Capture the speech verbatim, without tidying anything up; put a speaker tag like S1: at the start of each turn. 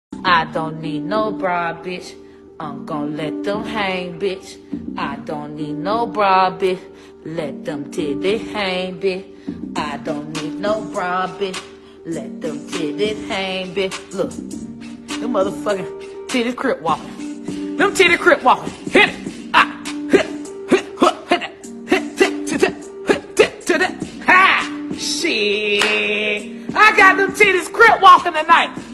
S1: I don't need no bra, bitch. I'm gonna let them hang, bitch. I don't need no bra, bitch. Let them titties hang, bitch. I don't need no bra, bitch. Let them titties hang, bitch. Look, them motherfucking titties crip walking. Them titties crip walking. Hit it. Ah, hit, hit, hit, hit, hit, hit, hit, hit, hit, hit. Ha! Shit. I got them titties crip walking tonight.